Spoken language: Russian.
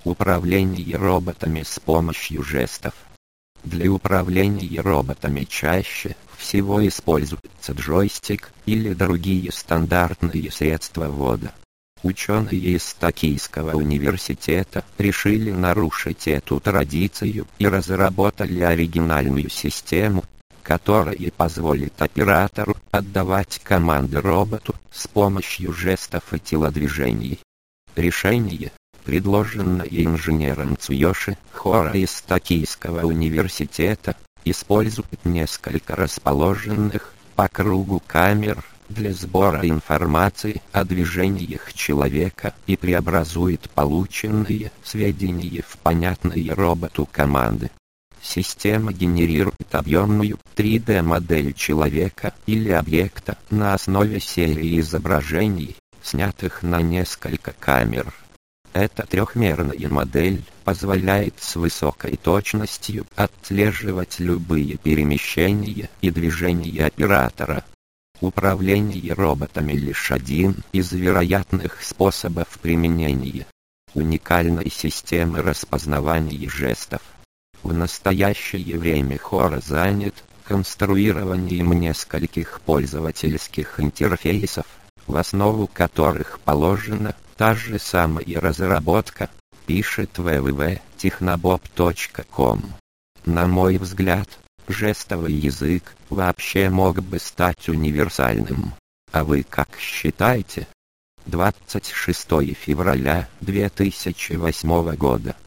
Управление роботами с помощью жестов. Для управления роботами чаще всего используется джойстик или другие стандартные средства ввода. Ученые из Токийского университета решили нарушить эту традицию и разработали оригинальную систему, которая позволит оператору отдавать команды роботу с помощью жестов и телодвижений. Решение, предложенное инженером Цуёши Хора из Токийского университета, использует несколько расположенных по кругу камер для сбора информации о движениях человека и преобразует полученные сведения в понятные роботу команды. Система генерирует объемную 3D-модель человека или объекта на основе серии изображений, снятых на несколько камер. Эта трехмерная модель позволяет с высокой точностью отслеживать любые перемещения и движения оператора. Управление роботами лишь один из вероятных способов применения уникальной системы распознавания жестов. В настоящее время Хора занят конструированием нескольких пользовательских интерфейсов, в основу которых положена та же самая разработка, пишет www.technobob.com. На мой взгляд, жестовый язык вообще мог бы стать универсальным. А вы как считаете? 26 февраля 2008 года.